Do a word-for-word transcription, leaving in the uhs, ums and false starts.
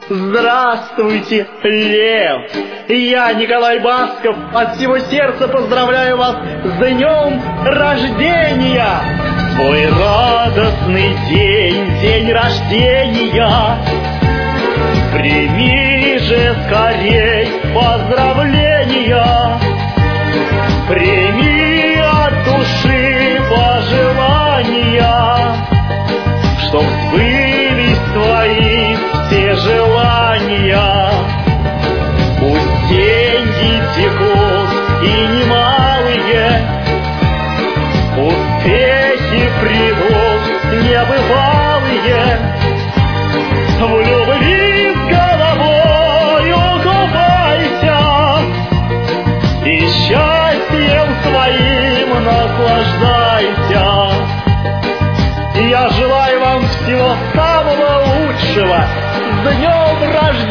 Здравствуйте, Лев! Я, Николай Басков, от всего сердца поздравляю вас с днем рождения! Твой радостный день, день рождения, прими же скорей поздравления, прими от души пожелания, чтоб сбылись твои все желания. Пусть деньги текут и немалые, успехи придут небывалые, в любви с головою купайся и счастьем своим наслаждайся. Я желаю вам всего самого лучшего. С днем рождения!